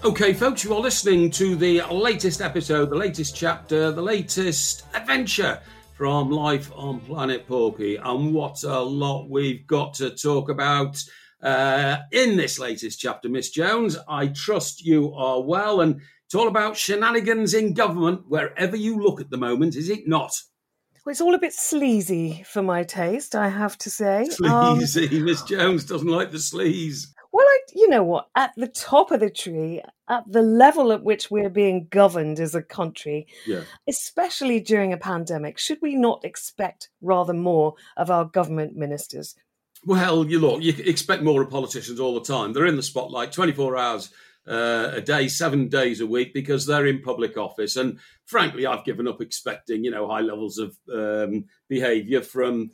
Okay, folks, you are listening to the latest episode, the latest chapter, the latest adventure from Life on Planet Porky. And what a lot we've got to talk about in this latest chapter, Miss Jones. I trust you are well, and it's all about shenanigans in government wherever you look at the moment, is it not? Well, it's all a bit sleazy for my taste, I have to say. Sleazy. Miss Jones doesn't like the sleaze. Well, you know what? At the top of the tree, at the level at which we're being governed as a country, especially during a pandemic, should we not expect rather more of our government ministers? Well, you expect more of politicians all the time. They're in the spotlight 24 hours a day, 7 days a week, because they're in public office. And frankly, I've given up expecting, high levels of behaviour from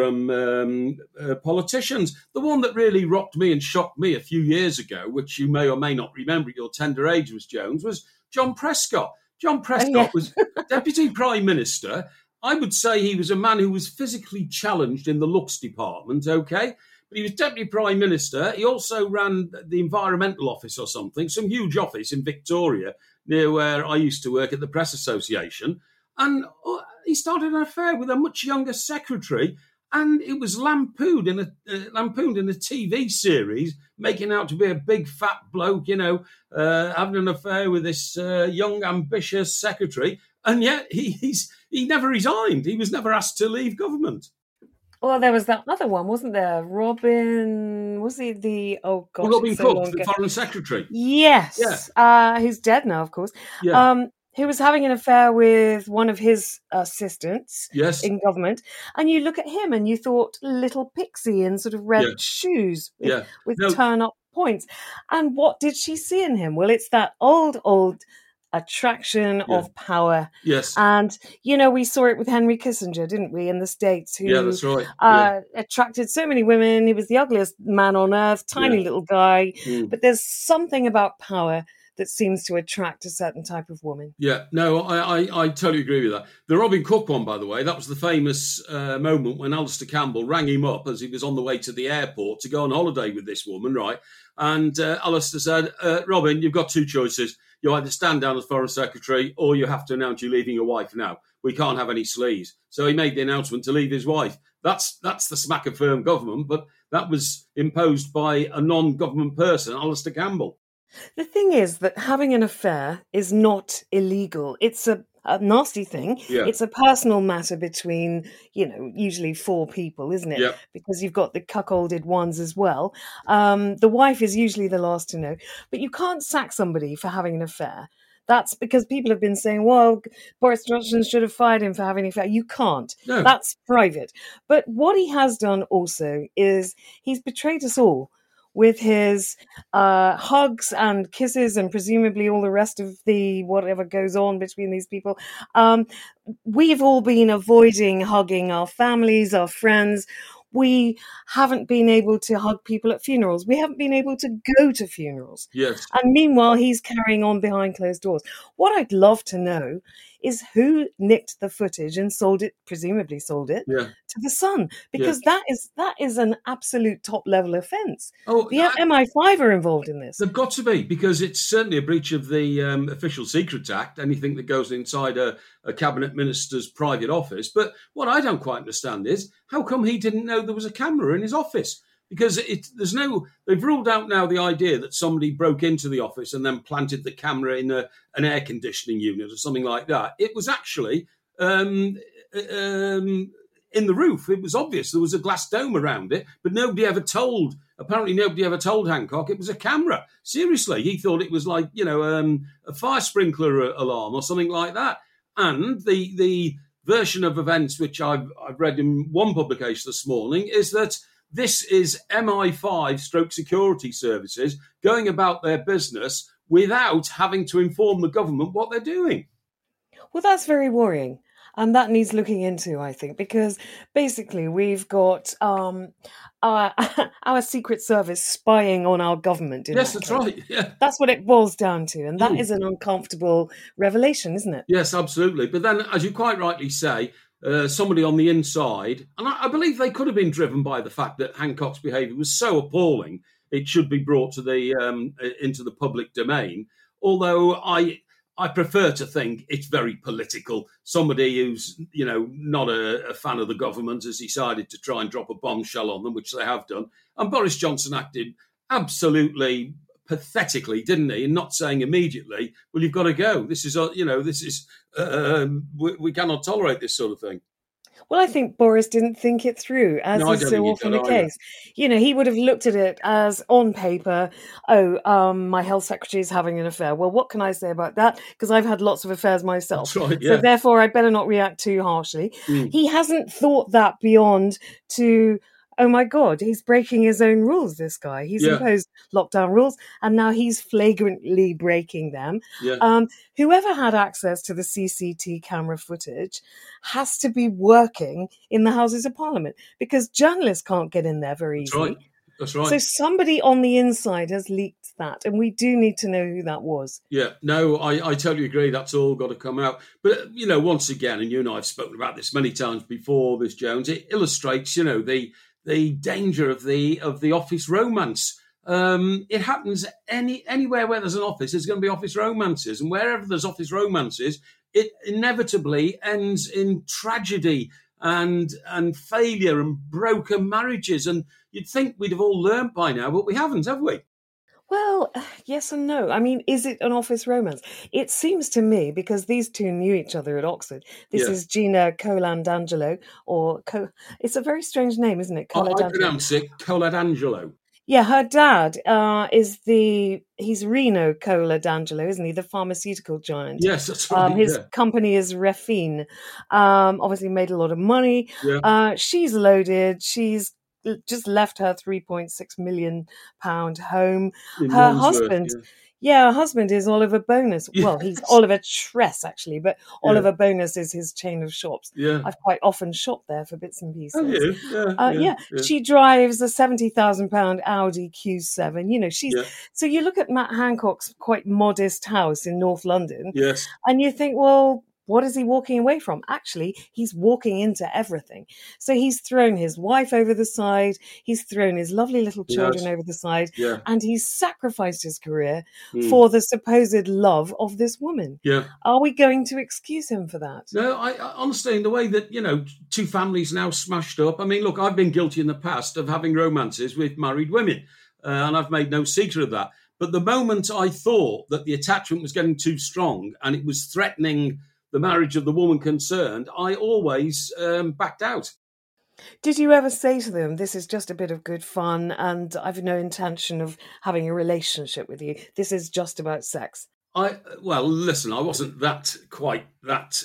politicians. The one that really rocked me and shocked me a few years ago, which you may or may not remember at your tender age, Miss Jones, was John Prescott. John Prescott was Deputy Prime Minister. I would say he was a man who was physically challenged in the looks department, okay? But he was Deputy Prime Minister. He also ran the Environmental Office or something, some huge office in Victoria, near where I used to work at the Press Association. And he started an affair with a much younger secretary, and it was lampooned in a TV series, making out to be a big fat bloke, having an affair with this young, ambitious secretary. And yet he never resigned. He was never asked to leave government. Well, there was that other one, wasn't there? Robin, was he the, oh gosh. Robin Cook, the Foreign Secretary. Yes. Yeah. Who's dead now, of course. Yeah. Who was having an affair with one of his assistants in government. And you look at him and you thought, little pixie in sort of red shoes with turn-up points. And what did she see in him? Well, it's that old attraction of power. Yes. And, we saw it with Henry Kissinger, didn't we, in the States, who that's right. attracted so many women. He was the ugliest man on earth, tiny little guy. But there's something about power that seems to attract a certain type of woman. Yeah, no, I totally agree with that. The Robin Cook one, by the way, that was the famous moment when Alistair Campbell rang him up as he was on the way to the airport to go on holiday with this woman, right? And Alistair said, Robin, you've got two choices. You either stand down as Foreign Secretary or you have to announce you're leaving your wife now. We can't have any sleaze. So he made the announcement to leave his wife. That's the smack of firm government, but that was imposed by a non-government person, Alistair Campbell. The thing is that having an affair is not illegal. It's a nasty thing. Yeah. It's a personal matter between, usually four people, isn't it? Yep. Because you've got the cuckolded ones as well. The wife is usually the last to know. But you can't sack somebody for having an affair. That's because people have been saying, well, Boris Johnson should have fired him for having an affair. You can't. No. That's private. But what he has done also is he's betrayed us all with his hugs and kisses and presumably all the rest of the whatever goes on between these people. We've all been avoiding hugging our families, our friends. We haven't been able to hug people at funerals. We haven't been able to go to funerals. Yes. And meanwhile, he's carrying on behind closed doors. What I'd love to know is who nicked the footage and presumably sold it to the Sun, because that is an absolute top level offence. Oh, the MI5 are involved in this. They've got to be, because it's certainly a breach of the Official Secrets Act, anything that goes inside a cabinet minister's private office. But what I don't quite understand is, how come he didn't know there was a camera in his office? Because they've ruled out now the idea that somebody broke into the office and then planted the camera in an air conditioning unit or something like that. It was actually in the roof. It was obvious there was a glass dome around it, but nobody ever told Hancock it was a camera. Seriously, he thought it was like, a fire sprinkler alarm or something like that. And the version of events which I've read in one publication this morning is that this is MI5 / security services going about their business without having to inform the government what they're doing. Well, that's very worrying. And that needs looking into, I think, because basically we've got our Secret Service spying on our government. Yes, that's right. Yeah. That's what it boils down to. And that is an uncomfortable revelation, isn't it? Yes, absolutely. But then, as you quite rightly say, somebody on the inside, and I believe they could have been driven by the fact that Hancock's behaviour was so appalling, it should be brought to into the public domain. although I prefer to think it's very political. Somebody who's, not a fan of the government has decided to try and drop a bombshell on them, which they have done. And Boris Johnson acted absolutely pathetically, didn't he? And not saying immediately, well, you've got to go. This is, we cannot tolerate this sort of thing. Well, I think Boris didn't think it through, as is so often the case. He would have looked at it as, on paper, my health secretary is having an affair. Well, what can I say about that? Because I've had lots of affairs myself. That's right, yeah. So therefore, I better not react too harshly. He hasn't thought that beyond to... Oh my God, he's breaking his own rules, this guy. He's imposed lockdown rules and now he's flagrantly breaking them. Yeah. Whoever had access to the CCTV camera footage has to be working in the Houses of Parliament because journalists can't get in there very easily. That's right. So somebody on the inside has leaked that, and we do need to know who that was. Yeah, no, I totally agree. That's all got to come out. But, once again, and you and I have spoken about this many times before, Miss Jones, it illustrates, the danger of the office romance. It happens anywhere where there's an office, there's going to be office romances. And wherever there's office romances, it inevitably ends in tragedy and failure and broken marriages. And you'd think we'd have all learned by now, but we haven't, have we? Well, yes and no. I mean, is it an office romance? It seems to me, because these two knew each other at Oxford. This is Gina Coladangelo, it's a very strange name, isn't it? I pronounce it Coladangelo. Yeah, her dad he's Reno Coladangelo, isn't he? The pharmaceutical giant. Yes, that's right. His company is Refine. Obviously made a lot of money. Yeah. She's loaded. She's just left her £3.6 million home. Her husband, her husband is Oliver Bonas. Yes. Well, he's Oliver Tress, actually, but Oliver Bonas is his chain of shops. Yeah. I've quite often shopped there for bits and pieces. Have you? Yeah. She drives a £70,000 Audi Q7. So you look at Matt Hancock's quite modest house in North London. Yes. And you think, well, what is he walking away from? Actually, he's walking into everything. So he's thrown his wife over the side. He's thrown his lovely little children over the side. Yeah. And he's sacrificed his career for the supposed love of this woman. Yeah. Are we going to excuse him for that? No, I honestly, in the way that, two families now smashed up. I mean, look, I've been guilty in the past of having romances with married women, and I've made no secret of that. But the moment I thought that the attachment was getting too strong and it was threatening the marriage of the woman concerned, I always backed out. Did you ever say to them, this is just a bit of good fun and I've no intention of having a relationship with you. This is just about sex? Well, listen, I wasn't quite that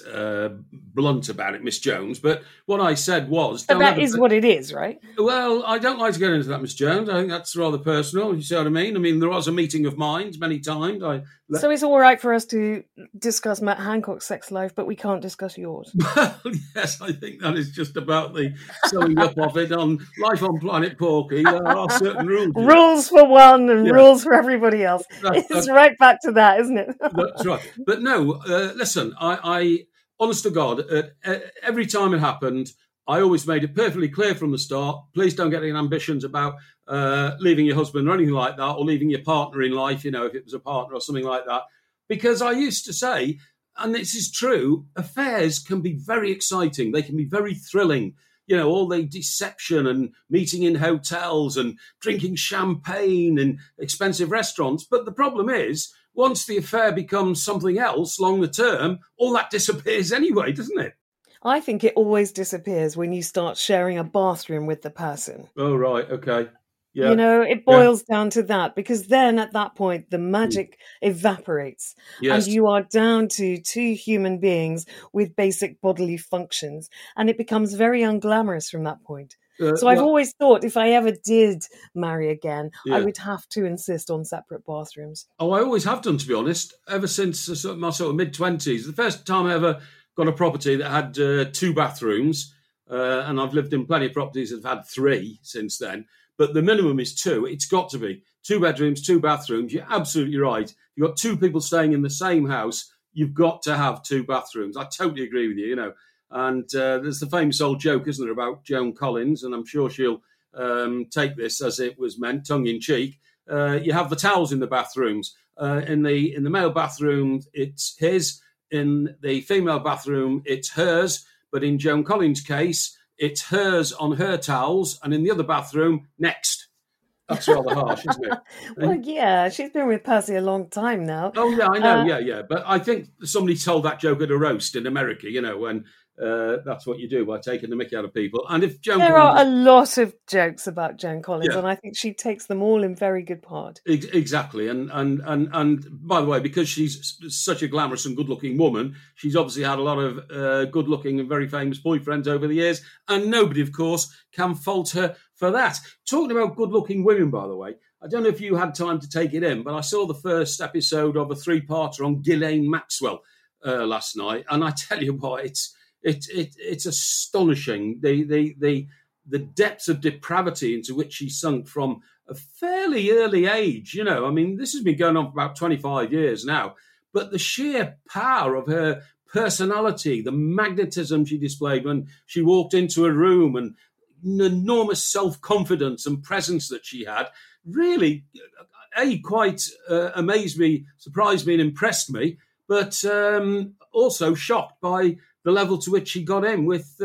blunt about it, Miss Jones, but what I said was... But that is what it is, right? Well, I don't like to get into that, Miss Jones. I think that's rather personal, you see what I mean? I mean, there was a meeting of minds many times. So it's all right for us to discuss Matt Hancock's sex life, but we can't discuss yours? Well, yes, I think that is just about the summing up of it. On Life on Planet Porky, there are certain rules. Rules for one and rules for everybody else. It's right back to that, isn't it? That's right. But no, listen, I honest to God, every time it happened, I always made it perfectly clear from the start, please don't get any ambitions about leaving your husband or anything like that, or leaving your partner in life, if it was a partner or something like that. Because I used to say, and this is true, affairs can be very exciting. They can be very thrilling. All the deception and meeting in hotels and drinking champagne and expensive restaurants. But the problem is, once the affair becomes something else longer term, all that disappears anyway, doesn't it? I think it always disappears when you start sharing a bathroom with the person. Oh, right. Okay. Yeah. It boils down to that, because then at that point, the magic evaporates and you are down to two human beings with basic bodily functions, and it becomes very unglamorous from that point. So I've always thought if I ever did marry again, I would have to insist on separate bathrooms. Oh, I always have done, to be honest, ever since my sort of mid-20s. The first time I ever got a property that had 2 bathrooms, and I've lived in plenty of properties that have had 3 since then, but the minimum is 2. It's got to be 2 bedrooms, 2 bathrooms. You're absolutely right. You've got 2 people staying in the same house. You've got to have 2 bathrooms. I totally agree with you, And there's the famous old joke, isn't there, about Joan Collins, and I'm sure she'll take this as it was meant, tongue-in-cheek. you have the towels in the bathrooms. In the male bathroom, it's his. In the female bathroom, it's hers. But in Joan Collins' case, it's hers on her towels, and in the other bathroom, next. That's rather harsh, isn't it? Well, yeah, she's been with Percy a long time now. Oh, yeah, I know, yeah. But I think somebody told that joke at a roast in America, when that's what you do by taking the mickey out of people. And if Joan There Collins are a lot of jokes about Joan Collins, Yeah. and I think she takes them all in very good part. Exactly, and by the way, because she's such a glamorous and good-looking woman, she's obviously had a lot of good-looking and very famous boyfriends over the years, and nobody, of course, can fault her for that. Talking about good-looking women, by the way, I don't know if you had time to take it in, but I saw the first episode of a three-parter on Ghislaine Maxwell last night, and I tell you what, it's astonishing the depths of depravity into which she sunk from a fairly early age. I mean, this has been going on for about 25 years now, but the sheer power of her personality, the magnetism she displayed when she walked into a room, and enormous self-confidence and presence that she had, really, quite amazed me, surprised me and impressed me, but also shocked by the level to which she got in with,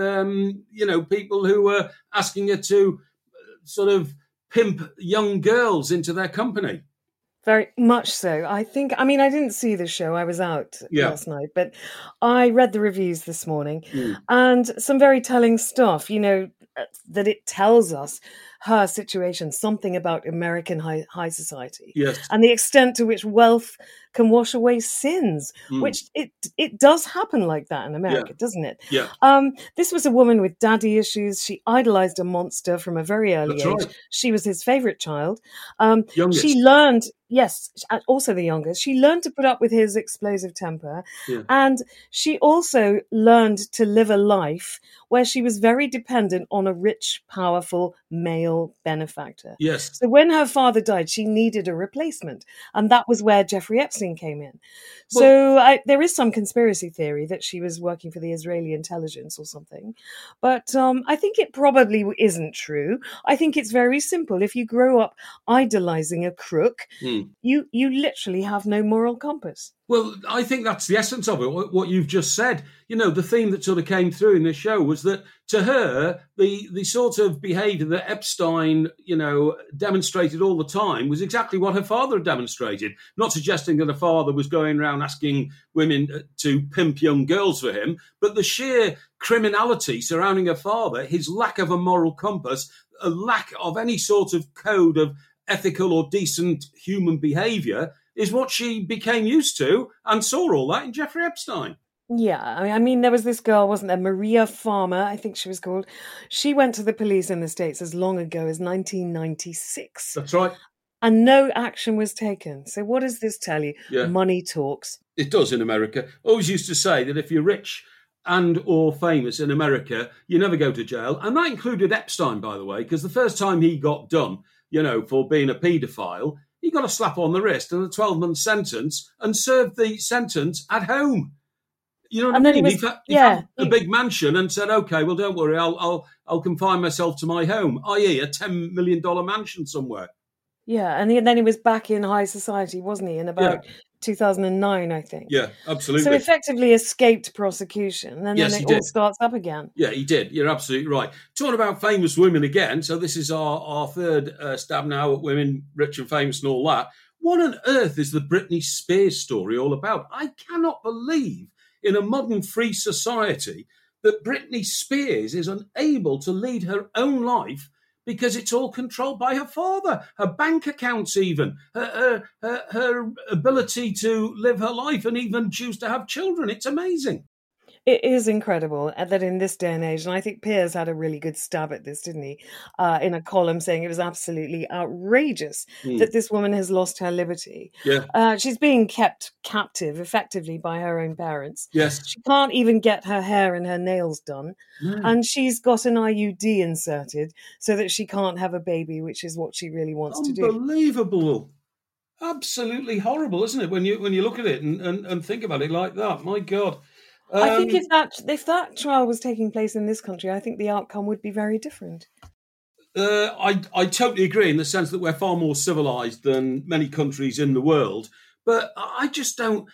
people who were asking her to sort of pimp young girls into their company. Very much so. I didn't see the show. I was out last night, but I read the reviews this morning and some very telling stuff, that it tells us her situation, something about American high society, and the extent to which wealth can wash away sins, which it does happen like that in America, doesn't it? Yeah. This was a woman with daddy issues. She idolized a monster from a very early age. Right. She was his favorite child. Youngest. She learned, yes, also the youngest. She learned to put up with his explosive temper, and she also learned to live a life where she was very dependent on a rich, powerful male benefactor. Yes. So when her father died, she needed a replacement, and that was where Jeffrey Epstein came in. So there is some conspiracy theory that she was working for the Israeli intelligence or something, but I think it probably isn't true. I think it's very simple. If you grow up idolizing a crook, you literally have no moral compass. Well, I think that's the essence of it, what you've just said. The theme that sort of came through in this show was that to her, the sort of behaviour that Epstein, demonstrated all the time was exactly what her father had demonstrated. Not suggesting that her father was going around asking women to pimp young girls for him, but the sheer criminality surrounding her father, his lack of a moral compass, a lack of any sort of code of ethical or decent human behaviour, is what she became used to, and saw all that in Jeffrey Epstein. Yeah, I mean, there was this girl, wasn't there? Maria Farmer, I think she was called. She went to the police in the States as long ago as 1996. That's right. And no action was taken. So what does this tell you? Yeah. Money talks. It does in America. Always used to say that if you're rich and or famous in America, you never go to jail. And that included Epstein, by the way, because the first time he got done, for being a paedophile, he got a slap on the wrist and a 12-month sentence and served the sentence at home. You know what I mean? He found a big mansion and said, "Okay, well, don't worry, I'll confine myself to my home," i.e., a $10 million mansion somewhere. Yeah, and then he was back in high society, wasn't he? In about 2009, I think. Yeah, absolutely. So effectively escaped prosecution, and then it all starts up again. Yeah, he did. You're absolutely right. Talking about famous women again, so this is our third stab now at women rich and famous and all that. What on earth is the Britney Spears story all about? I cannot believe in a modern free society that Britney Spears is unable to lead her own life because it's all controlled by her father, her bank accounts even, her ability to live her life and even choose to have children. It's amazing. It is incredible that in this day and age, and I think Piers had a really good stab at this, didn't he? In a column saying it was absolutely outrageous that this woman has lost her liberty. Yeah. She's being kept captive effectively by her own parents. Yes. She can't even get her hair and her nails done. No. And she's got an IUD inserted so that she can't have a baby, which is what she really wants to do. Unbelievable. Absolutely horrible, isn't it? When you look at it and think about it like that, my God. I think if that trial was taking place in this country, I think the outcome would be very different. I totally agree in the sense that we're far more civilized than many countries in the world. But I just don't,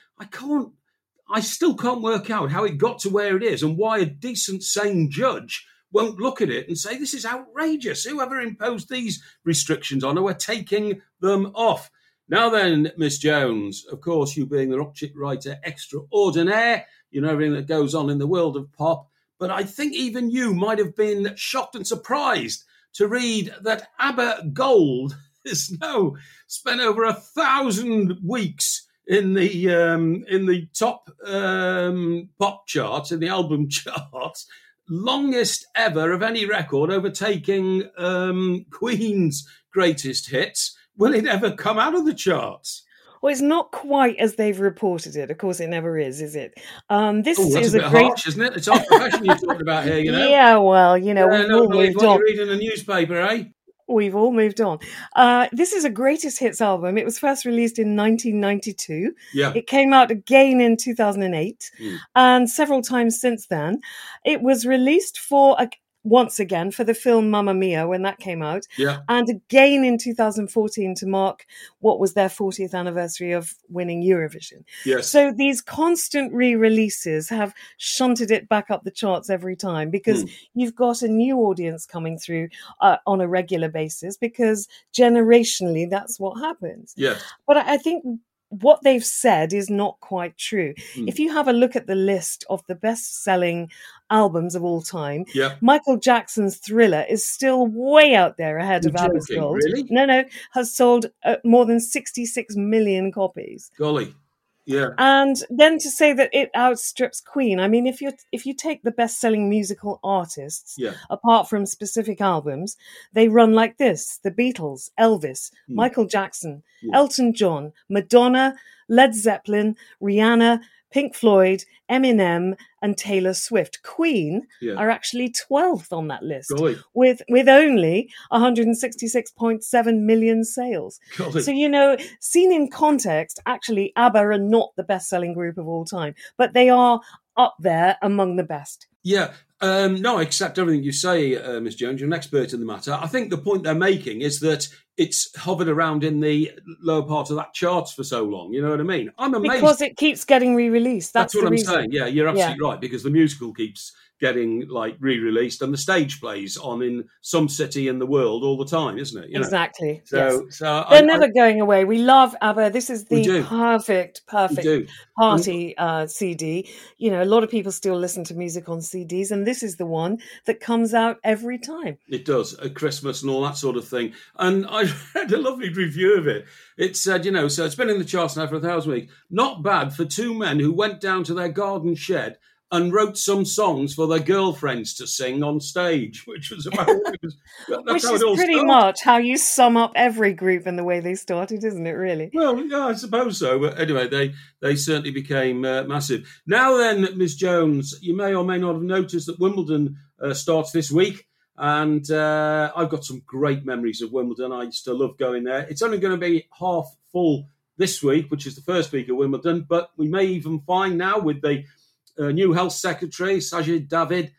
I still can't work out how it got to where it is and why a decent, sane judge won't look at it and say, this is outrageous. Whoever imposed these restrictions on her, we're taking them off. Now then, Miss Jones, of course, you being the rock chick writer extraordinaire, you know everything that goes on in the world of pop. But I think even you might have been shocked and surprised to read that ABBA Gold has now spent over 1,000 weeks in the top pop charts, in the album charts, longest ever of any record, overtaking Queen's greatest hits. Will it ever come out of the charts? Well, it's not quite as they've reported it. Of course, it never is it? This is a bit harsh, isn't it? It's our profession you're talking about here, you know. Yeah, well, you know, we've all moved on. You're reading a newspaper, eh? We've all moved on. This is a greatest hits album. It was first released in 1992. Yeah. It came out again in 2008 and several times since then. It was released once again for the film Mamma Mia when that came out, and again in 2014 to mark what was their 40th anniversary of winning Eurovision. Yes. So these constant re-releases have shunted it back up the charts every time because you've got a new audience coming through on a regular basis because generationally that's what happens. Yes. But I think what they've said is not quite true. If you have a look at the list of the best-selling albums of all time, Michael Jackson's Thriller is still way out there ahead of ABBA's Gold. Really? No, has sold more than 66 million copies. Golly. Yeah. And then to say that it outstrips Queen, I mean, if you take the best-selling musical artists, apart from specific albums, they run like this: the Beatles, Elvis, Michael Jackson, Elton John, Madonna, Led Zeppelin, Rihanna, Pink Floyd, Eminem, and Taylor Swift. Queen are actually 12th on that list with only 166.7 million sales. Golly. So, you know, seen in context, actually, ABBA are not the best-selling group of all time, but they are up there among the best. Yeah. No, I accept everything you say, Ms. Jones. You're an expert in the matter. I think the point they're making is that it's hovered around in the lower part of that charts for so long. You know what I mean? I'm amazed. Because it keeps getting re-released. That's what the I'm reason. saying. Yeah, you're absolutely right, because the musical keeps getting like re-released and the stage plays on in some city in the world all the time, isn't it? You know? Exactly. So, yes. so they're never going away. We love ABBA. This is the perfect party CD. You know, a lot of people still listen to music on CDs, and this is the one that comes out every time. It does, at Christmas and all that sort of thing. And I read a lovely review of it. It said, you know, so it's been in the charts now for 1,000 weeks. Not bad for two men who went down to their garden shed and wrote some songs for their girlfriends to sing on stage, which was about which is pretty much how you sum up every group and the way they started, isn't it, really? Well, yeah, I suppose so. But anyway, they certainly became massive. Now then, Ms. Jones, you may or may not have noticed that Wimbledon starts this week. And I've got some great memories of Wimbledon. I used to love going there. It's only going to be half full this week, which is the first week of Wimbledon. But we may even find now with the new health secretary, Sajid David,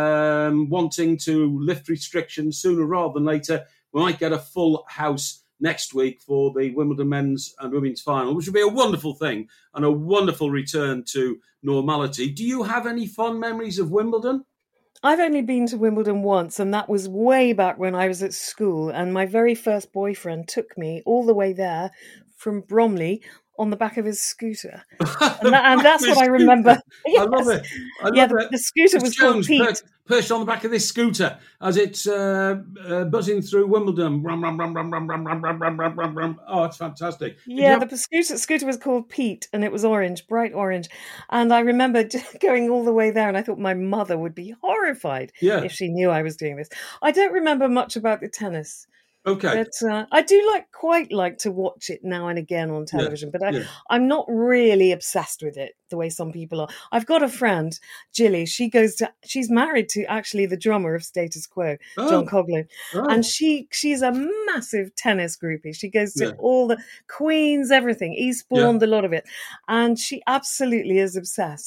wanting to lift restrictions sooner rather than later, we might get a full house next week for the Wimbledon men's and women's final, which would be a wonderful thing and a wonderful return to normality. Do you have any fond memories of Wimbledon? I've only been to Wimbledon once, and that was way back when I was at school, and my very first boyfriend took me all the way there from Bromley on the back of his scooter. And that's what I remember. Yes. I love it. The scooter was called Pete. Perched on the back of this scooter as it's buzzing through Wimbledon. Oh, it's fantastic. Yeah, the scooter was called Pete, and it was orange, bright orange. And I remember going all the way there, and I thought my mother would be horrified if she knew I was doing this. I don't remember much about the tennis. Okay. But I do quite like to watch it now and again on television, but I'm not really obsessed with it the way some people are. I've got a friend, Jilly, she's married to actually the drummer of Status Quo, John Coughlin. And she's a massive tennis groupie. She goes to all the Queens, everything, Eastbourne, a lot of it. And she absolutely is obsessed.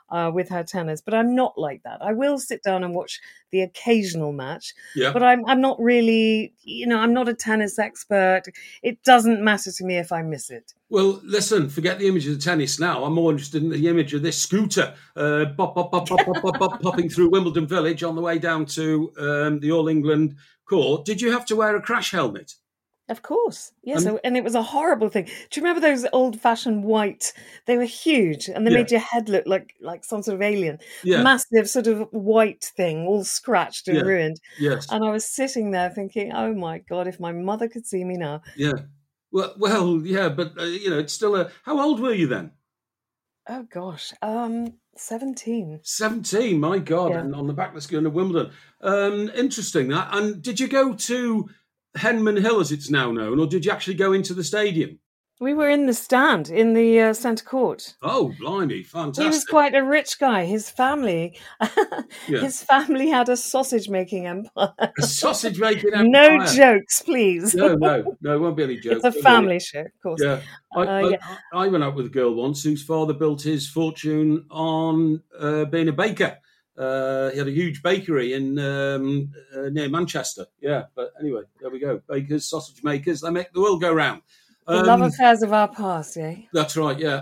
with her tennis, but I'm not like that. I will sit down and watch the occasional match, Yeah. but I'm not really, I'm not a tennis expert. It doesn't matter to me if I miss it. Well, listen, forget the image of the tennis now. I'm more interested in the image of this scooter popping through Wimbledon Village on the way down to the All England court. Did you have to wear a crash helmet? Of course, yes, and it was a horrible thing. Do you remember those old-fashioned white? They were huge, and they made your head look like some sort of alien. Yeah. Massive sort of white thing, all scratched and ruined. Yes. And I was sitting there thinking, "Oh my God, if my mother could see me now." Yeah. Well, yeah, but it's still How old were you then? Oh gosh, 17. 17, my God, and on the back let's go to Wimbledon. Interesting that. And did you go to Henman Hill, as it's now known, or did you actually go into the stadium? We were in the stand in the centre court. Oh, blimey, fantastic! He was quite a rich guy. His family, his family had a sausage-making empire. A sausage-making empire. No jokes, please. No, it won't be any jokes. It's a family show, of course. Yeah, I went out with a girl once whose father built his fortune on being a baker. He had a huge bakery in near Manchester. Yeah, but anyway, there we go. Bakers, sausage makers, they make the world go round. The love affairs of our past, eh? That's right, yeah.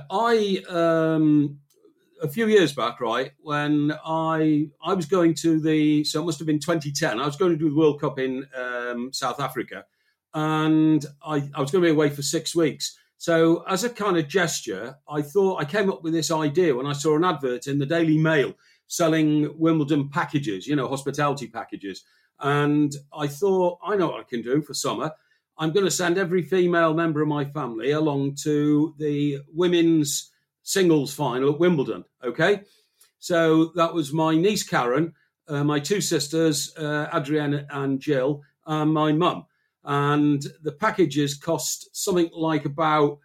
A few years back, right, when I was going to so it must have been 2010, I was going to do the World Cup in South Africa, and I was going to be away for 6 weeks. So as a kind of gesture, I came up with this idea when I saw an advert in the Daily Mail selling Wimbledon packages, hospitality packages. And I thought, I know what I can do for summer. I'm going to send every female member of my family along to the women's singles final at Wimbledon, okay? So that was my niece Karen, my two sisters, Adrienne and Jill, and my mum. And the packages cost something like about,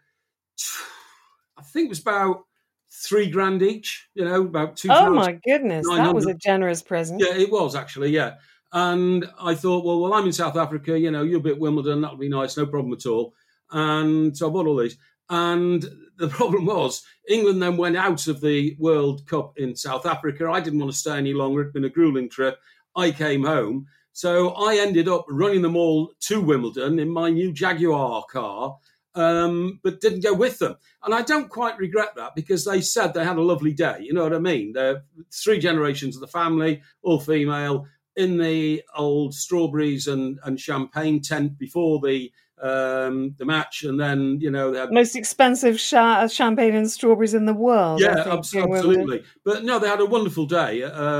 I think it was about $3,000 each, about 2,000. Oh my goodness, that was a generous present. Yeah, it was actually, yeah. And I thought, well, I'm in South Africa, you'll be at Wimbledon, that'll be nice, no problem at all. And so I bought all these. And the problem was, England then went out of the World Cup in South Africa. I didn't want to stay any longer. It'd been a grueling trip. I came home. So I ended up running them all to Wimbledon in my new Jaguar car, but didn't go with them. And I don't quite regret that because they said they had a lovely day. You know what I mean? They're 3 generations of the family, all female, in the old strawberries and champagne tent before the match, and then they had most expensive champagne and strawberries in the world. Yeah, absolutely. But no, they had a wonderful day.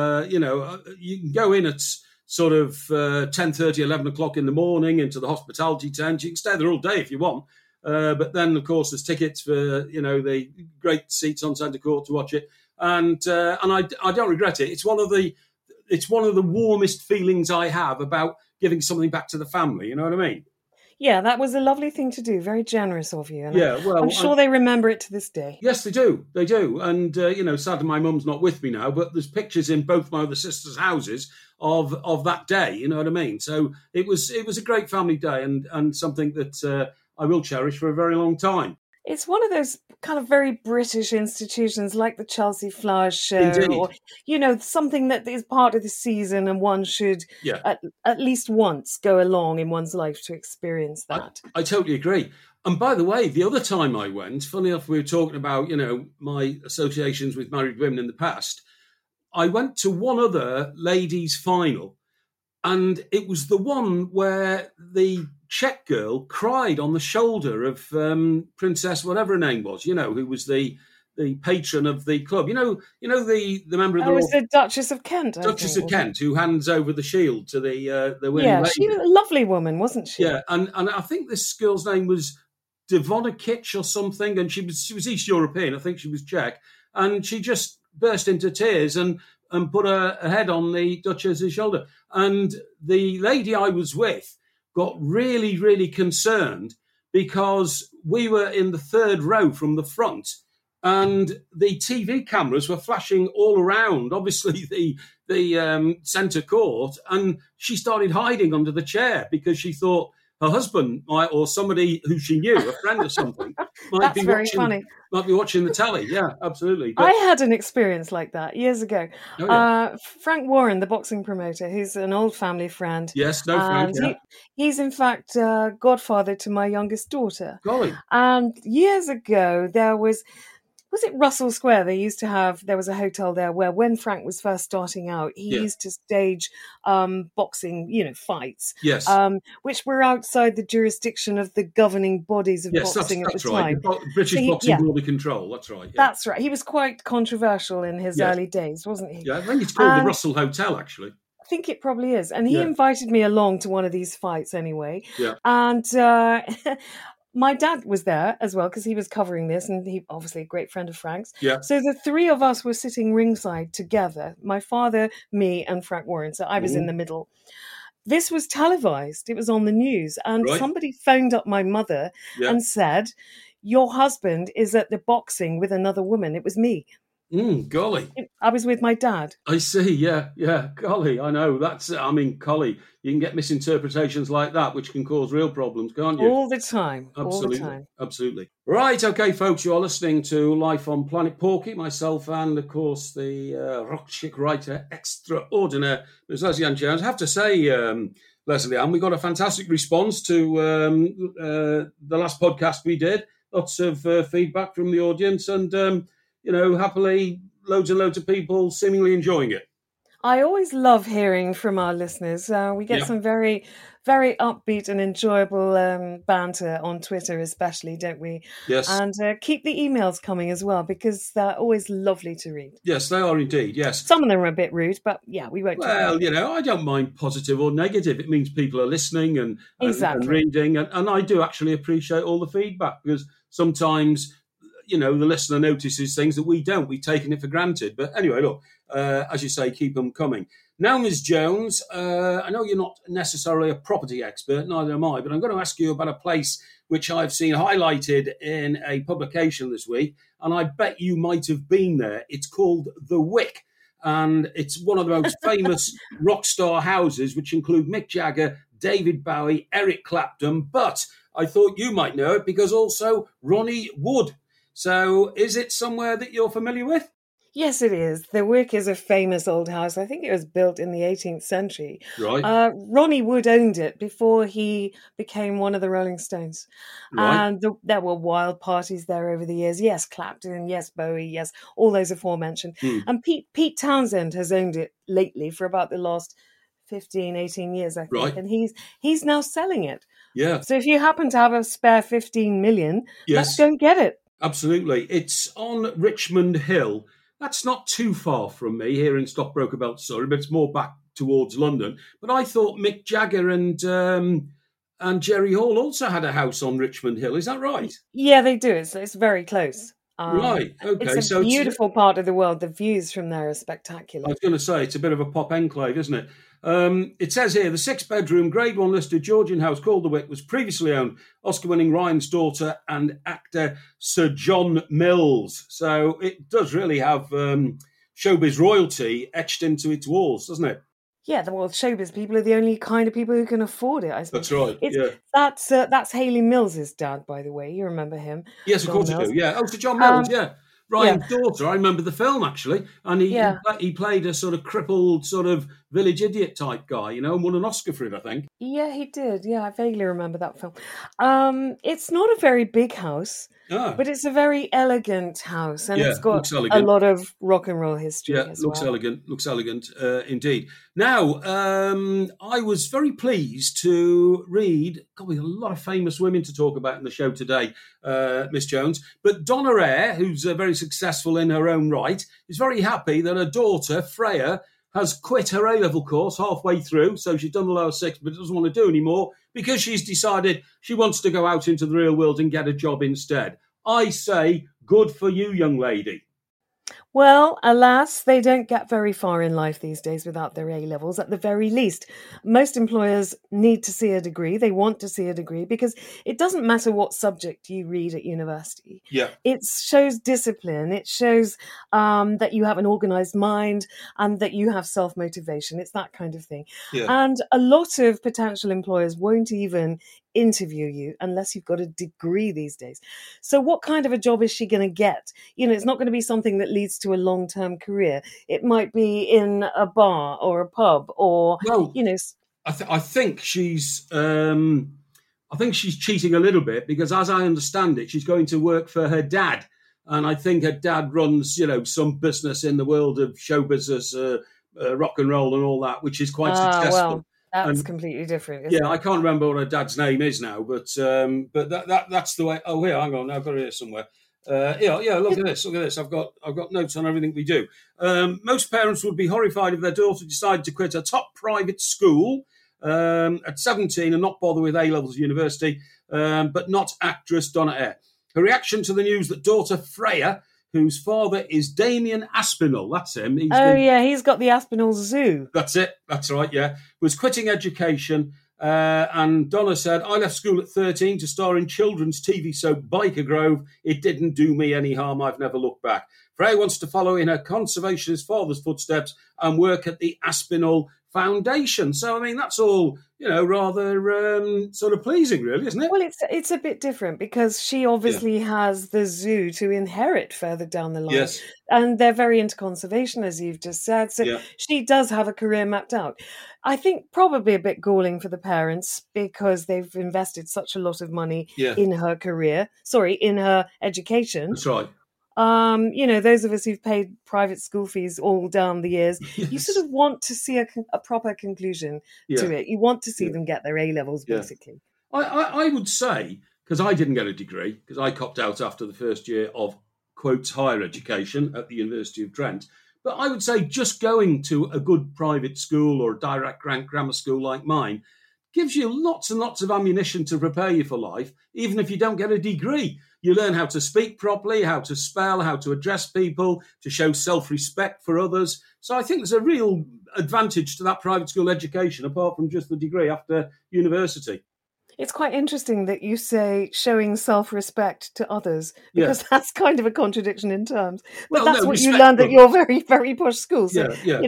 You can go in at sort of 10:30, 11 o'clock in the morning into the hospitality tent. You can stay there all day if you want. But then, of course, there's tickets for the great seats on centre court to watch it, and I don't regret it. It's one of the warmest feelings I have about giving something back to the family. You know what I mean? Yeah, that was a lovely thing to do. Very generous of you. And yeah, well, I'm sure they remember it to this day. Yes, they do. They do. And, sadly, my mum's not with me now, but there's pictures in both my other sisters' houses of that day. You know what I mean? So it was a great family day and something that I will cherish for a very long time. It's one of those kind of very British institutions like the Chelsea Flowers Show. Indeed. Or, something that is part of the season and one should at least once go along in one's life to experience that. I totally agree. And by the way, the other time I went, funny enough, we were talking about, my associations with married women in the past. I went to one other ladies' final, and it was the one where the Czech girl cried on the shoulder of Princess whatever her name was, who was the patron of the club. The member of the... Oh, it was the Duchess of Kent. Duchess of Kent, who hands over the shield to the winning lady. She was a lovely woman, wasn't she? Yeah, and I think this girl's name was Devona Kitsch or something, and she was East European. I think she was Czech, and she just burst into tears and put her head on the Duchess's shoulder. And the lady I was with got really, really concerned because we were in the third row from the front and the TV cameras were flashing all around, obviously the centre court, and she started hiding under the chair because she thought her husband or somebody who she knew, a friend or something, might That's very funny. Might be watching the telly. Yeah, absolutely. I had an experience like that years ago. Oh, yeah. Frank Warren, the boxing promoter, who's an old family friend. Yes, no, Frank, and yeah. he's in fact godfather to my youngest daughter. Golly. And years ago, there was it Russell Square? There was a hotel there where when Frank was first starting out, he used to stage boxing, fights. Yes. Which were outside the jurisdiction of the governing bodies of boxing at the time. British Boxing Board of Control, that's right. Yeah. That's right. He was quite controversial in his early days, wasn't he? Yeah, I think it's called the Russell Hotel, actually. I think it probably is. And he invited me along to one of these fights anyway. Yeah. And my dad was there as well because he was covering this, and he obviously a great friend of Frank's. Yeah. So the three of us were sitting ringside together, my father, me, and Frank Warren. So I was in the middle. This was televised. It was on the news. And somebody phoned up my mother and said, "Your husband is at the boxing with another woman." It was me. Golly. I was with my dad. I see, yeah. Golly, I know. Golly, you can get misinterpretations like that, which can cause real problems, can't you? All the time. Absolutely. All the time. Absolutely. Right, okay, folks, you're listening to Life on Planet Porky, myself and, of course, the rock chick writer extraordinaire, Ms. Lesley Ann Jones. I have to say, Lesley Ann, we got a fantastic response to the last podcast we did. Lots of feedback from the audience and... happily, loads and loads of people seemingly enjoying it. I always love hearing from our listeners. We get some very, very upbeat and enjoyable banter on Twitter especially, don't we? Yes. And keep the emails coming as well, because they're always lovely to read. Yes, they are indeed, yes. Some of them are a bit rude, but we won't. Well, I don't mind positive or negative. It means people are listening and reading. And I do actually appreciate all the feedback, because sometimes... the listener notices things that we don't. We've taken it for granted. But anyway, look, as you say, keep them coming. Now, Ms. Jones, I know you're not necessarily a property expert, neither am I, but I'm going to ask you about a place which I've seen highlighted in a publication this week, and I bet you might have been there. It's called The Wick, and it's one of the most famous rock star houses, which include Mick Jagger, David Bowie, Eric Clapton, but I thought you might know it because also Ronnie Wood. So is it somewhere that you're familiar with? Yes, it is. The Wick is a famous old house. I think it was built in the 18th century. Right. Ronnie Wood owned it before he became one of the Rolling Stones. Right. And there were wild parties there over the years. Yes, Clapton, yes, Bowie, yes, all those aforementioned. And Pete Townsend has owned it lately for about the last 15, 18 years, I think. Right. And he's now selling it. Yeah. So if you happen to have a spare 15 million, let's go and get it. Absolutely. It's on Richmond Hill. That's not too far from me here in Stockbroker Belt, Surrey, but it's more back towards London. But I thought Mick Jagger and Jerry Hall also had a house on Richmond Hill. Is that right? Yeah, they do. It's very close. Right. Okay. It's a beautiful part of the world. The views from there are spectacular. I was going to say, it's a bit of a pop enclave, isn't it? It says here, the 6-bedroom, Grade 1 listed Georgian house called The Wick was previously owned Oscar-winning Ryan's daughter and actor Sir John Mills. So it does really have showbiz royalty etched into its walls, doesn't it? Yeah, well, showbiz people are the only kind of people who can afford it, I suppose. That's right, That's Hayley Mills' dad, by the way. You remember him? Yes, of course I do, yeah. Oh, Sir John Mills, yeah. Ryan's daughter. I remember the film, actually. And he played a sort of crippled, sort of village idiot type guy, and won an Oscar for it, I think. Yeah, he did. Yeah, I vaguely remember that film. It's not a very big house, but it's a very elegant house. And it's got a lot of rock and roll history as well. Looks elegant, indeed. Now, I was very pleased to read, we have a lot of famous women to talk about in the show today, Miss Jones, but Donna Eyre, who's very successful in her own right, is very happy that her daughter, Freya, has quit her A-level course halfway through, so she's done the lower six, but doesn't want to do anymore because she's decided she wants to go out into the real world and get a job instead. I say, good for you, young lady. Well, alas, they don't get very far in life these days without their A-levels, at the very least. Most employers need to see a degree. They want to see a degree because it doesn't matter what subject you read at university. Yeah. It shows discipline. It shows that you have an organized mind and that you have self-motivation. It's that kind of thing. Yeah. And a lot of potential employers won't even interview you unless you've got a degree these days. So what kind of a job is she going to get? It's not going to be something that leads to a long-term career. It might be in a bar or a pub or, Well, I think she's cheating a little bit, because as I understand it, she's going to work for her dad. And I think her dad runs, some business in the world of show business, rock and roll and all that, which is quite successful. Well, that's completely different. I can't remember what her dad's name is now, but that's the way. Oh, here, hang on, I've got it here somewhere. Look at this. I've got notes on everything we do. Most parents would be horrified if their daughter decided to quit a top private school at 17 and not bother with A-levels at university, but not actress Donna Eyre. Her reaction to the news that daughter Freya, whose father is Damien Aspinall, that's him. He's got the Aspinall Zoo. That's it. That's right, yeah. Was quitting education. And Donna said, I left school at 13 to star in children's TV soap Biker Grove. It didn't do me any harm. I've never looked back. Freya wants to follow in her conservationist father's footsteps and work at the Aspinall Foundation. So, I mean, that's all, rather sort of pleasing, really, isn't it? Well, it's a bit different because she obviously has the zoo to inherit further down the line. Yes. And they're very into conservation, as you've just said. So she does have a career mapped out. I think probably a bit galling for the parents because they've invested such a lot of money in her in her education. That's right. Those of us who've paid private school fees all down the years, you sort of want to see a proper conclusion to it. You want to see them get their A-levels, basically. I would say, because I didn't get a degree, because I copped out after the first year of, quotes, higher education at the University of Trent, but I would say just going to a good private school or a direct rank grammar school like mine gives you lots and lots of ammunition to prepare you for life, even if you don't get a degree. You learn how to speak properly, how to spell, how to address people, to show self-respect for others. So I think there's a real advantage to that private school education, apart from just the degree after university. It's quite interesting that you say showing self-respect to others, because that's kind of a contradiction in terms. But that's what you learned at your very, very posh school. So,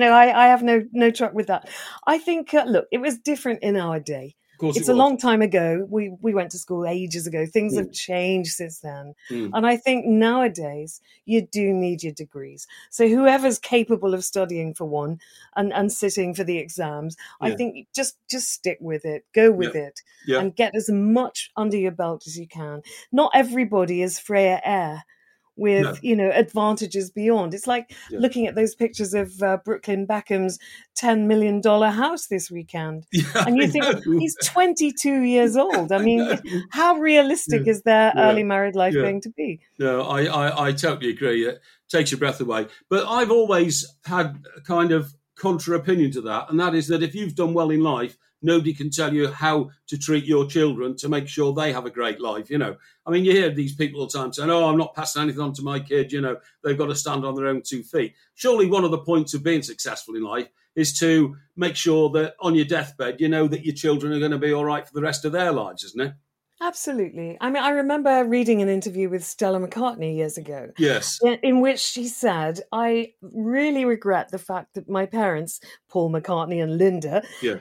I have no truck with that. I think, look, it was different in our day. It's a long time ago. We went to school ages ago. Things have changed since then. And I think nowadays you do need your degrees. So whoever's capable of studying for one and sitting for the exams, I think just stick with it, go with it, and get as much under your belt as you can. Not everybody is Freya Eyre with, advantages beyond. It's like looking at those pictures of Brooklyn Beckham's $10 million house this weekend. And you think, he's 22 years old. I mean, how realistic is their early married life going to be? No, I totally agree. It takes your breath away. But I've always had a kind of contra opinion to that, and that is that if you've done well in life, nobody can tell you how to treat your children to make sure they have a great life. I mean, you hear these people all the time saying, I'm not passing anything on to my kid. They've got to stand on their own 2 feet. Surely one of the points of being successful in life is to make sure that on your deathbed, you know that your children are going to be all right for the rest of their lives, isn't it? Absolutely. I mean, I remember reading an interview with Stella McCartney years ago. Yes. In which she said, I really regret the fact that my parents, Paul McCartney and Linda,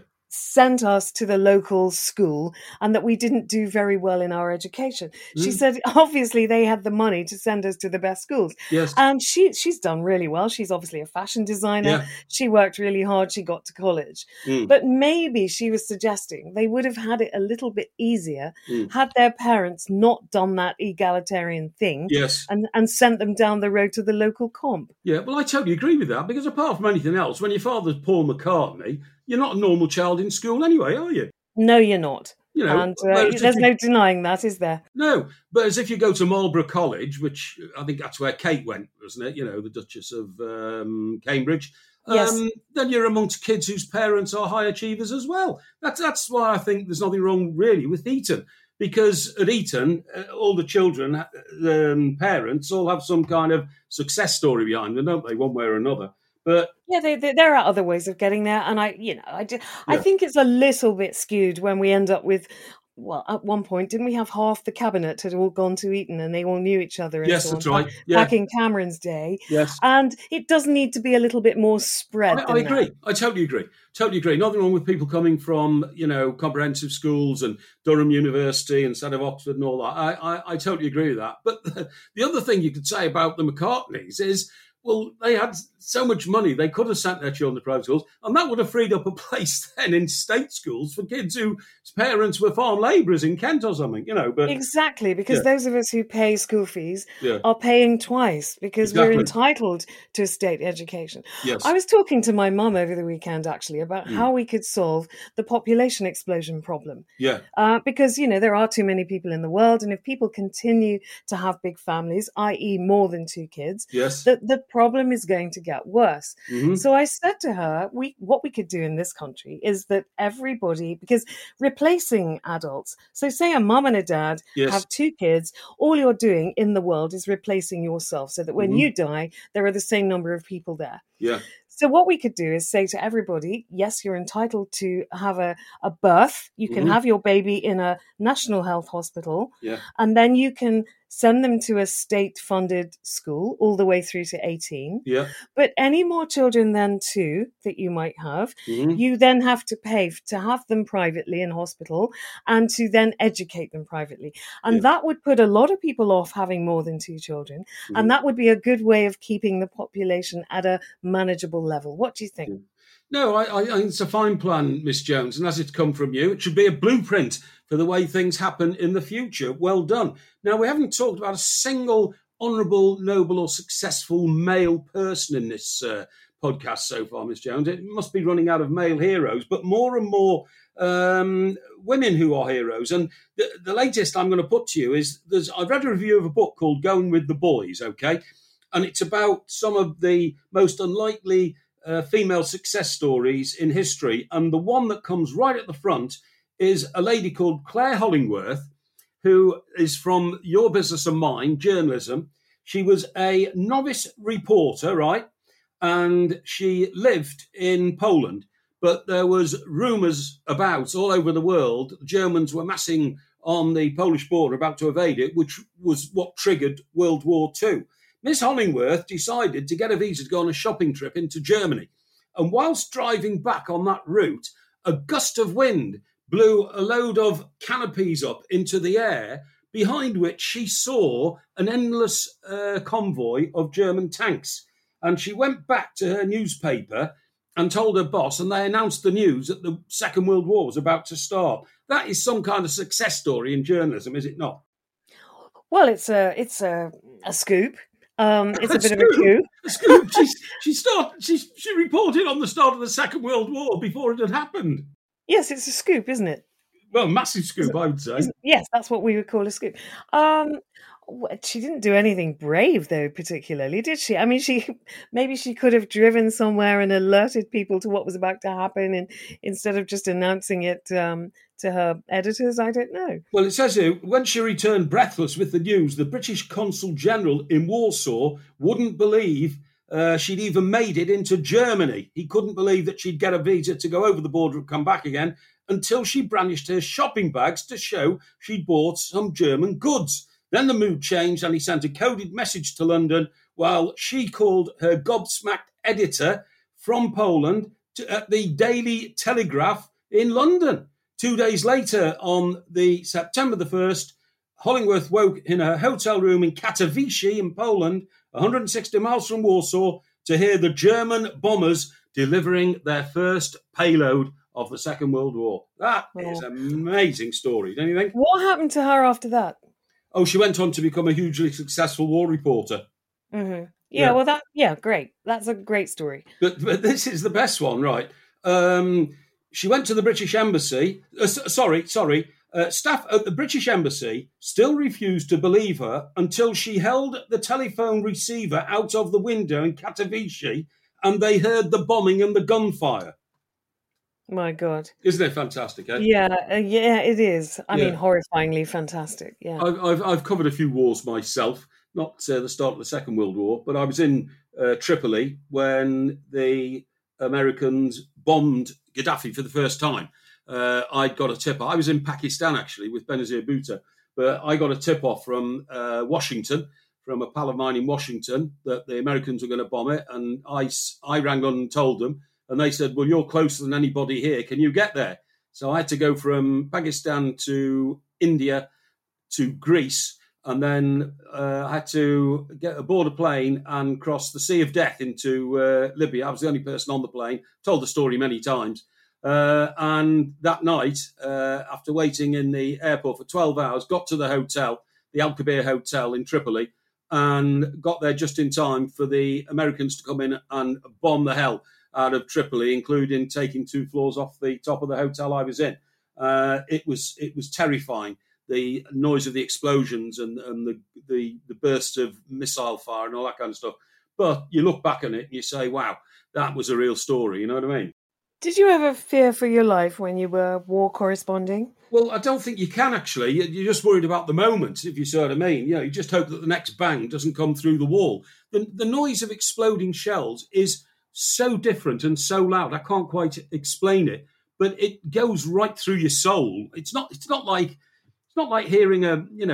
sent us to the local school and that we didn't do very well in our education. She said, obviously, they had the money to send us to the best schools. Yes. And she's done really well. She's obviously a fashion designer. Yeah. She worked really hard. She got to college. But maybe she was suggesting they would have had it a little bit easier had their parents not done that egalitarian thing and sent them down the road to the local comp. Yeah, well, I totally agree with that, because apart from anything else, when your father's Paul McCartney, you're not a normal child in school anyway, are you? No, you're not. And there's no denying that, is there? No, but as if you go to Marlborough College, which I think that's where Kate went, wasn't it? The Duchess of Cambridge. Then you're amongst kids whose parents are high achievers as well. That's why I think there's nothing wrong really with Eton. Because at Eton, all the children, parents, all have some kind of success story behind them, don't they, one way or another? But there are other ways of getting there, and I think it's a little bit skewed when we end up with well, at one point, didn't we have half the cabinet had all gone to Eton and they all knew each other and Yes, so on? that's right. Yeah. Back in Cameron's day. Yes. And it does need to be a little bit more spread. I agree. I totally agree. Totally agree. Nothing wrong with people coming from, comprehensive schools and Durham University instead of Oxford and all that. I totally agree with that. But the other thing you could say about the McCartneys is, well, they had so much money, they could have sent their children to private schools, and that would have freed up a place then in state schools for kids whose parents were farm labourers in Kent or something, But exactly, because those of us who pay school fees Yeah. are paying twice because Exactly. we're entitled to a state education. Yes. I was talking to my mum over the weekend, actually, about how we could solve the population explosion problem. Yeah. Because, there are too many people in the world, and if people continue to have big families, i.e. more than 2 kids, Yes. the problem is going to get worse. Mhm. So I said to her, what we could do in this country is that everybody, because replacing adults, so say a mum and a dad Yes. have 2 kids, all you're doing in the world is replacing yourself so that when you die, there are the same number of people there. Yeah. So what we could do is say to everybody, yes, you're entitled to have a birth. You can have your baby in a national health hospital, Yeah. and then you can send them to a state-funded school all the way through to 18. Yeah. But any more children than 2 that you might have, Mhm. you then have to pay to have them privately in hospital and to then educate them privately. And that would put a lot of people off having more than 2 children. And that would be a good way of keeping the population at a manageable level. What do you think? No, I think it's a fine plan, Miss Jones, and as it's come from you, it should be a blueprint for the way things happen in the future. Well done. Now, we haven't talked about a single honourable, noble or successful male person in this podcast so far, Miss Jones. It must be running out of male heroes, but more and more women who are heroes. And the latest I'm going to put to you is, I've read a review of a book called Going with the Boys, okay? And it's about some of the most unlikely female success stories in history. And the one that comes right at the front is a lady called Claire Hollingworth, who is from Your Business and Mine, journalism. She was a novice reporter, right? And she lived in Poland. But there was rumours about all over the world, the Germans were massing on the Polish border, about to invade it, which was what triggered World War II. Miss Hollingworth decided to get a visa to go on a shopping trip into Germany. And whilst driving back on that route, a gust of wind blew a load of canopies up into the air, behind which she saw an endless convoy of German tanks. And she went back to her newspaper and told her boss, and they announced the news that the Second World War was about to start. That is some kind of success story in journalism, is it not? Well, it's a scoop. It's a bit of a coup. A scoop. She reported on the start of the Second World War before it had happened. Yes, it's a scoop, isn't it? Well, massive scoop, I would say. Yes, that's what we would call a scoop. She didn't do anything brave, though, particularly, did she? I mean, maybe she could have driven somewhere and alerted people to what was about to happen, and instead of just announcing it to her editors, I don't know. Well, it says here, when she returned breathless with the news, the British Consul General in Warsaw wouldn't believe she'd even made it into Germany. He couldn't believe that she'd get a visa to go over the border and come back again until she brandished her shopping bags to show she'd bought some German goods. Then the mood changed and he sent a coded message to London while she called her gobsmacked editor from Poland at the Daily Telegraph in London. 2 days later, on the September the 1st, Hollingworth woke in her hotel room in Katowice in Poland, 160 miles from Warsaw, to hear the German bombers delivering their first payload of the Second World War. That is an amazing story, don't you think? What happened to her after that? Oh, she went on to become a hugely successful war reporter. Mm-hmm. Yeah, well, great. That's a great story. But this is the best one, right? She went to the British Embassy. Staff at the British Embassy still refused to believe her until she held the telephone receiver out of the window in Katowice and they heard the bombing and the gunfire. My God. Isn't it fantastic, eh? Yeah, it is. I mean, horrifyingly fantastic, yeah. I've covered a few wars myself, not the start of the Second World War, but I was in Tripoli when the Americans bombed Gaddafi for the first time. I got a tip. I was in Pakistan, actually, with Benazir Bhutto, but I got a tip-off from Washington, from a pal of mine in Washington, that the Americans were going to bomb it. And I rang on and told them, and they said, well, you're closer than anybody here. Can you get there? So I had to go from Pakistan to India to Greece, and then I had to get aboard a plane and cross the Sea of Death into Libya. I was the only person on the plane. Told the story many times. And that night, after waiting in the airport for 12 hours, got to the hotel, the Al Kabir Hotel in Tripoli, and got there just in time for the Americans to come in and bomb the hell out of Tripoli, including taking 2 floors off the top of the hotel I was in. It was terrifying, the noise of the explosions and the burst of missile fire and all that kind of stuff. But you look back on it and you say, wow, that was a real story. You know what I mean? Did you ever fear for your life when you were war corresponding? Well, I don't think you can, actually. You're just worried about the moment, if you see what I mean. You just hope that the next bang doesn't come through the wall. The noise of exploding shells is so different and so loud. I can't quite explain it, but it goes right through your soul. It's not like hearing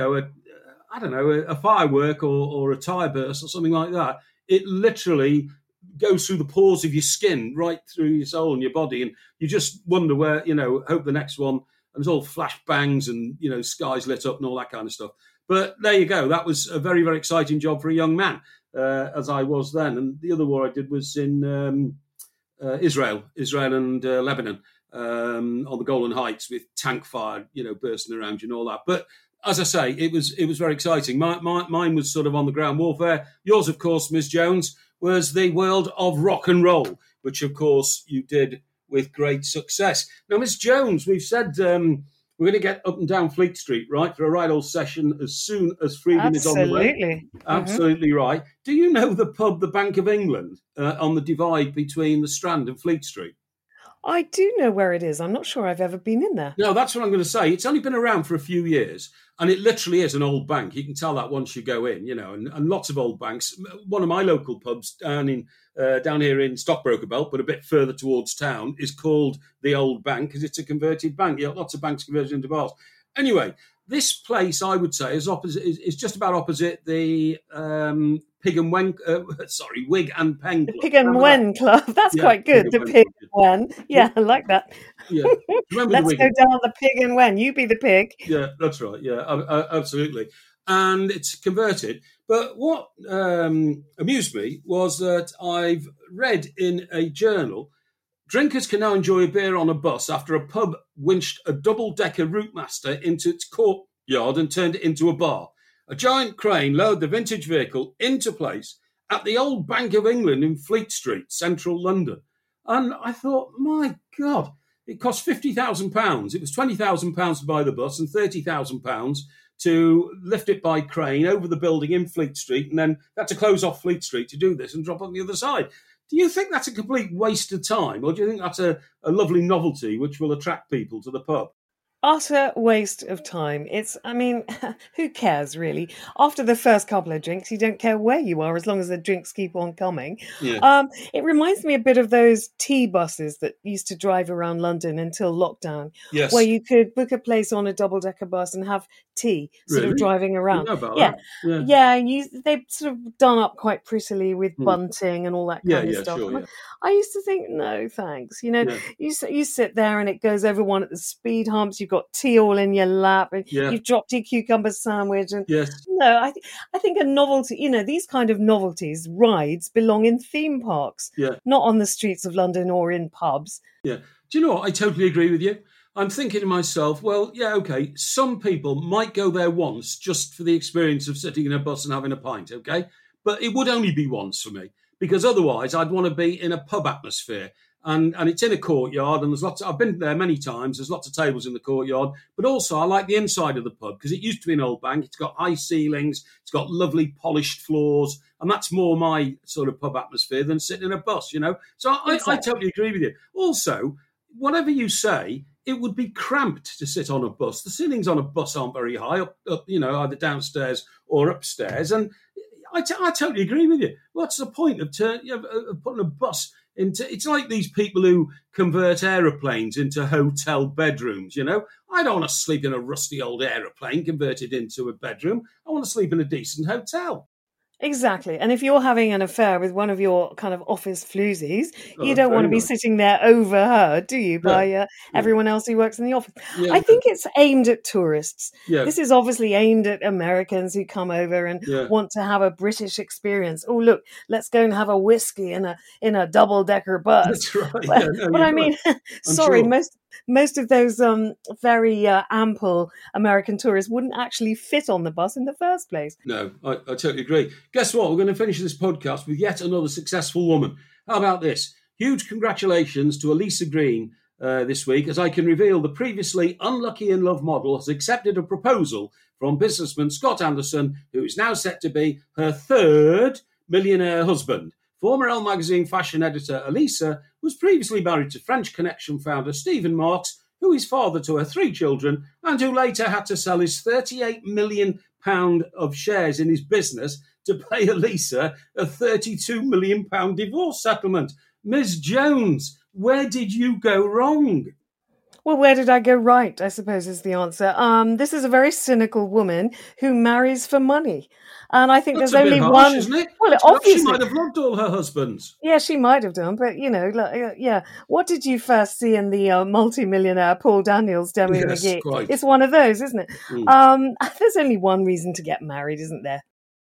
a firework or a tire burst or something like that. It literally goes through the pores of your skin, right through your soul and your body, and you just wonder where, hope the next one. And there's all flash bangs and, skies lit up and all that kind of stuff. But there you go. That was a very, very exciting job for a young man, as I was then. And the other war I did was in Israel and Lebanon, on the Golan Heights, with tank fire, bursting around you and all that. But as I say, it was very exciting. Mine was sort of on the ground warfare. Yours, of course, Ms. Jones, was the world of rock and roll, which, of course, you did with great success. Now, Ms. Jones, we've said we're going to get up and down Fleet Street, right, for a right old session as soon as freedom is on the way. Absolutely. Absolutely right. Do you know the pub, the Bank of England, on the divide between the Strand and Fleet Street? I do know where it is. I'm not sure I've ever been in there. No, that's what I'm going to say. It's only been around for a few years, and it literally is an old bank. You can tell that once you go in, and lots of old banks. One of my local pubs down here in Stockbroker Belt, but a bit further towards town, is called the Old Bank because it's a converted bank. Lots of banks converted into bars. Anyway, this place, I would say, is just about opposite the Wig and Pen Club. The Pig and Wen Club. That's quite good. The Pig and Wen. Yeah, I like that. Yeah. Let's go down the Pig and Wen. You be the pig. Yeah, that's right. Yeah, absolutely. And it's converted. But what amused me was that I've read in a journal, drinkers can now enjoy a beer on a bus after a pub winched a double-decker Routemaster into its courtyard and turned it into a bar. A giant crane lowered the vintage vehicle into place at the Old Bank of England in Fleet Street, central London. And I thought, my God, it cost £50,000. It was £20,000 to buy the bus and £30,000 to lift it by crane over the building in Fleet Street, and then had to close off Fleet Street to do this and drop on the other side. Do you think that's a complete waste of time, or do you think that's a lovely novelty which will attract people to the pub? Utter waste of time. Who cares, really? After the first couple of drinks, you don't care where you are as long as the drinks keep on coming. Yeah. It reminds me a bit of those tea buses that used to drive around London until lockdown, yes, where you could book a place on a double-decker bus and have tea sort of driving around. You know about yeah. that? Yeah. They've sort of done up quite prettily with bunting and all that kind of stuff. Sure, yeah. I used to think, no, thanks. You sit there and it goes over one at the speed humps. You've got tea all in your lap, and you've dropped your cucumber sandwich. And I think a novelty. These kind of novelties, rides, belong in theme parks, not on the streets of London or in pubs. Yeah. Do you know what? I totally agree with you. I'm thinking to myself, well, yeah, okay. Some people might go there once just for the experience of sitting in a bus and having a pint, okay? But it would only be once for me, because otherwise I'd want to be in a pub atmosphere. And it's in a courtyard, and there's I've been there many times. There's lots of tables in the courtyard, but also I like the inside of the pub because it used to be an old bank. It's got high ceilings, it's got lovely polished floors, and that's more my sort of pub atmosphere than sitting in a bus, So I totally agree with you. Also, whatever you say, it would be cramped to sit on a bus. The ceilings on a bus aren't very high, up either downstairs or upstairs, and I totally agree with you. What's the point of putting a bus It's like these people who convert aeroplanes into hotel bedrooms, you know. I don't want to sleep in a rusty old aeroplane converted into a bedroom. I want to sleep in a decent hotel. Exactly. And if you're having an affair with one of your kind of office floozies, you Oh, don't want to very be nice. sitting there overheard, do you, by Yeah. everyone else who works in the office? Yeah, I think it's aimed at tourists. yeah, This is obviously aimed at Americans who come over and yeah. want to have a British experience. Oh, look, let's go and have a whiskey in a double-decker bus. That's right. But, Yeah, no, but you're I mean, right. sorry, sure. most of those very ample American tourists wouldn't actually fit on the bus in the first place. No, I totally agree. Guess what? We're going to finish this podcast with yet another successful woman. How about this? Huge congratulations to Elisa Green this week, as I can reveal the previously unlucky in love model has accepted a proposal from businessman Scott Anderson, who is now set to be her third millionaire husband. Former Elle magazine fashion editor Elisa was previously married to French Connection founder Stephen Marks, who is father to her 3 children, and who later had to sell his £38 million of shares in his business to pay Elisa a £32 million divorce settlement. Ms. Jones, where did you go wrong? Well, where did I go right, I suppose is the answer. This is a very cynical woman who marries for money. And I think That's there's a bit only harsh, one. isn't it? Well, Perhaps obviously. she might have loved all her husbands. Yeah, she might have done. But, yeah. What did you first see in the multi-millionaire Paul Daniels Demi Yes, McGee? quite. It's one of those, isn't it? There's only one reason to get married, isn't there?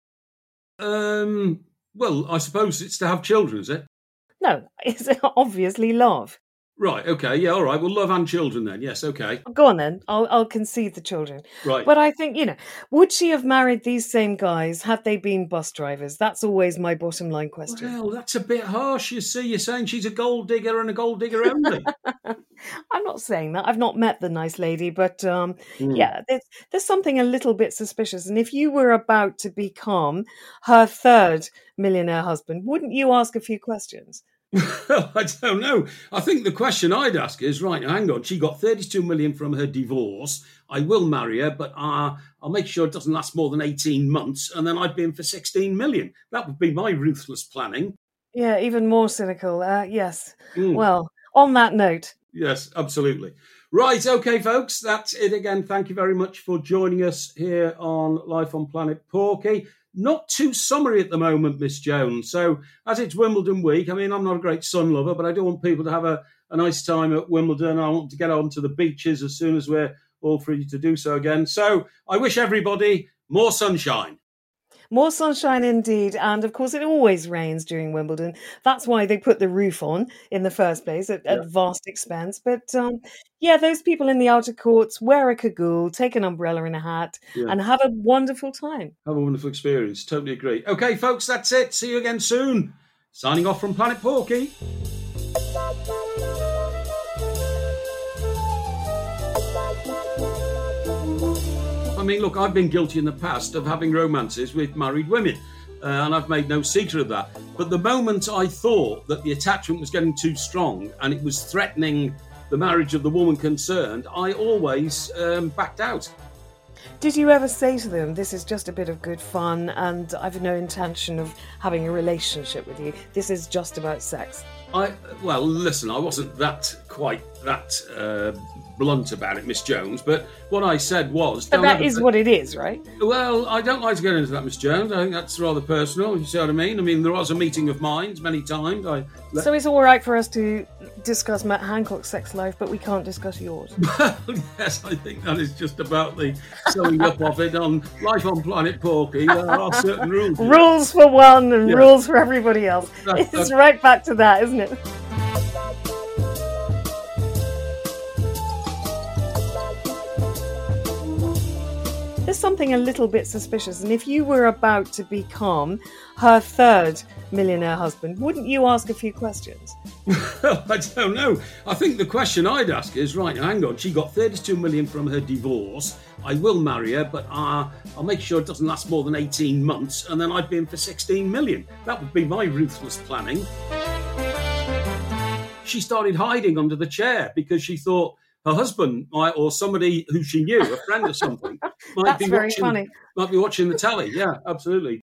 Well, I suppose it's to have children, is it? No, it's obviously love. Right, okay, yeah, all right. Well, love and children then. Yes, okay. Go on then. I'll concede the children. Right. But I think, would she have married these same guys had they been bus drivers? That's always my bottom line question. Well, that's a bit harsh, you see. You're saying she's a gold digger and a gold digger only. I'm not saying that. I've not met the nice lady, but yeah, there's something a little bit suspicious. And if you were about to become her third millionaire husband, wouldn't you ask a few questions? I don't know. I think the question I'd ask is, right, now, hang on, she got 32 million from her divorce. I will marry her, but I'll make sure it doesn't last more than 18 months, and then I'd be in for 16 million. That would be my ruthless planning. Yeah, even more cynical. Yes. Well, on that note. Yes, absolutely. Right, okay, folks, that's it again. Thank you very much for joining us here on Life on Planet Porky. Not too summery at the moment, Miss Jones. So, as it's Wimbledon week, I mean, I'm not a great sun lover, but I do want people to have a nice time at Wimbledon. I want to get onto the beaches as soon as we're all free to do so again. So, I wish everybody more sunshine. More sunshine indeed. And of course, it always rains during Wimbledon. That's why they put the roof on in the first place at vast expense. But yeah, those people in the outer courts, wear a cagoule, take an umbrella and a hat, and have a wonderful time. Have a wonderful experience. Totally agree. Okay, folks, that's it. See you again soon. Signing off from Planet Porky. I mean, look, I've been guilty in the past of having romances with married women, and I've made no secret of that. But the moment I thought that the attachment was getting too strong and it was threatening the marriage of the woman concerned, I always backed out. Did you ever say to them, this is just a bit of good fun and I've no intention of having a relationship with you? This is just about sex. Well, listen, I wasn't quite that blunt about it, Miss Jones, but what I said was... But that is what it is, right? Well, I don't like to get into that, Miss Jones. I think that's rather personal, if you see what I mean. I mean, there was a meeting of minds many times. So it's all right for us to discuss Matt Hancock's sex life, but we can't discuss yours. Well, yes, I think that is just about the summing up of it on Life on Planet Porky. There are certain rules. Rules for one and rules for everybody else. It's right back to that, isn't it? There's something a little bit suspicious, and if you were about to become her third millionaire husband, wouldn't you ask a few questions? I don't know. I think the question I'd ask is, right, now, hang on, she got 32 million from her divorce. I will marry her, but I'll make sure it doesn't last more than 18 months, and then I'd be in for 16 million. That would be my ruthless planning. She started hiding under the chair because she thought her husband or somebody who she knew, a friend or something, might be watching the telly. Yeah, absolutely.